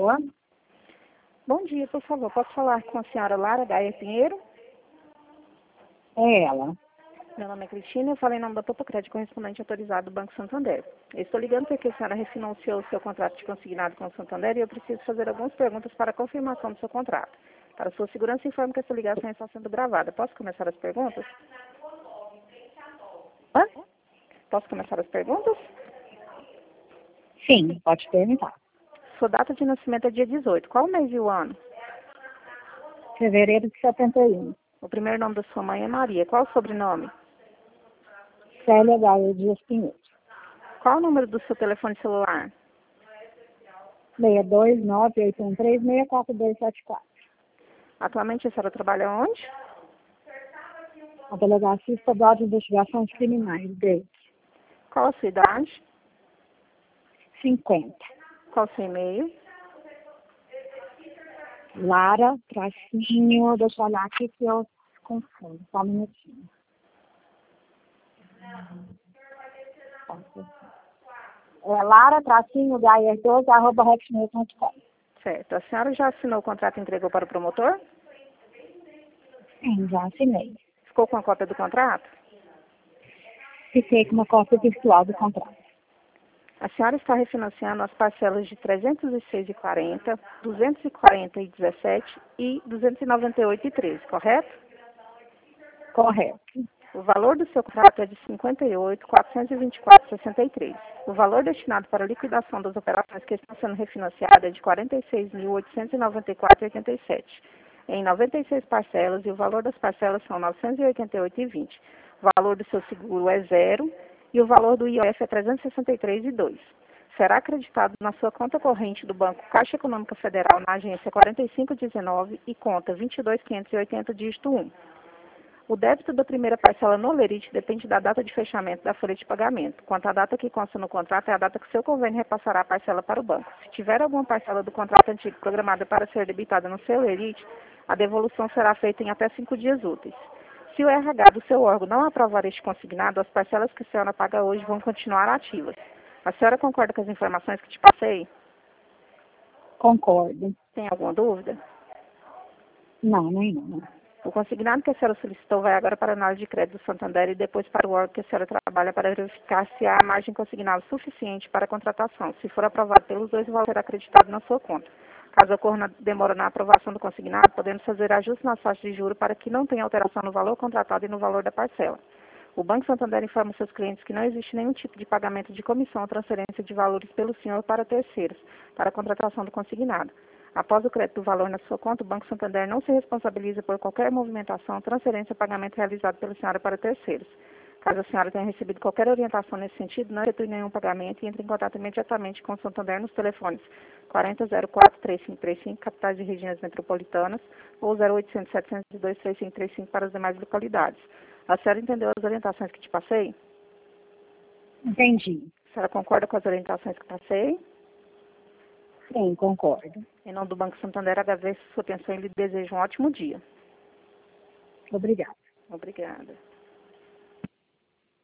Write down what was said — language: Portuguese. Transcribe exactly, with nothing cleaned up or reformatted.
Alô? Bom dia, por favor, posso falar com a senhora Lara Gaia Pinheiro? É ela. Meu nome é Cristina, eu falei em nome da Topocred, correspondente autorizado do Banco Santander. Eu estou ligando porque a senhora refinanciou o seu contrato de consignado com o Santander e eu preciso fazer algumas perguntas para a confirmação do seu contrato. Para sua segurança, informo que essa ligação está sendo gravada. Posso começar as perguntas? Hã? Posso começar as perguntas? Sim, pode perguntar. Sua data de nascimento é dia dezoito. Qual o mês e o ano? Fevereiro de setenta e um. O primeiro nome da sua mãe é Maria. Qual o sobrenome? Célia Gaia Dias Pinheiro. Qual o número do seu telefone celular? seis dois nove oito um três seis quatro dois sete quatro. Atualmente a senhora trabalha onde? A Delegacia Estadual de Investigações Criminais, D E I. Qual a sua idade? cinquenta. Qual o seu e-mail? Lara, tracinho, deixa eu olhar aqui que eu confundo. Só um minutinho. É Lara, tracinho, gaia doze, arroba hotmail ponto com. Certo. A senhora já assinou o contrato e entregou para o promotor? Sim, já assinei. Ficou com a cópia do contrato? Fiquei com uma cópia virtual do contrato. A senhora está refinanciando as parcelas de trezentos e seis e quarenta, duzentos e quarenta e dezessete e duzentos e noventa e oito e treze, correto? Correto. O valor do seu contrato é de cinquenta e oito mil, quatrocentos e vinte e quatro reais e sessenta e três centavos. O valor destinado para a liquidação das operações que estão sendo refinanciadas é de quarenta e seis mil, oitocentos e noventa e quatro reais e oitenta e sete centavos, em noventa e seis parcelas, e o valor das parcelas são novecentos e oitenta e oito reais e vinte centavos. O valor do seu seguro é zero e o valor do I O F é trezentos e sessenta e três reais e dois centavos. Será acreditado na sua conta corrente do Banco Caixa Econômica Federal na agência quarenta e cinco dezenove e conta vinte e dois mil quinhentos e oitenta, dígito um. O débito da primeira parcela no lerite depende da data de fechamento da folha de pagamento. Quanto à data que consta no contrato, é a data que o seu convênio repassará a parcela para o banco. Se tiver alguma parcela do contrato antigo programada para ser debitada no seu lerite, a devolução será feita em até cinco dias úteis. Se o R H do seu órgão não aprovar este consignado, as parcelas que a senhora paga hoje vão continuar ativas. A senhora concorda com as informações que te passei? Concordo. Tem alguma dúvida? Não, nenhuma. O consignado que a senhora solicitou vai agora para a análise de crédito do Santander e depois para o órgão que a senhora trabalha para verificar se há margem consignada suficiente para a contratação. Se for aprovado pelos dois, o valor será acreditado na sua conta. Caso ocorra demora na aprovação do consignado, podemos fazer ajustes nas taxas de juros para que não tenha alteração no valor contratado e no valor da parcela. O Banco Santander informa seus clientes que não existe nenhum tipo de pagamento de comissão ou transferência de valores pelo senhor para terceiros, para a contratação do consignado. Após o crédito do valor na sua conta, o Banco Santander não se responsabiliza por qualquer movimentação, transferência ou pagamento realizado pela senhora para terceiros. Caso a senhora tenha recebido qualquer orientação nesse sentido, não efetue nenhum pagamento e entre em contato imediatamente com o Santander nos telefones quarenta zero quatro, três cinco três cinco, capitais e regiões metropolitanas, ou zero oitocentos, setecentos e dois, três cinco três cinco para as demais localidades. A senhora entendeu as orientações que te passei? Entendi. A senhora concorda com as orientações que passei? Sim, concordo. Em nome do Banco Santander, agradeço sua atenção e lhe desejo um ótimo dia. Obrigada. Obrigada.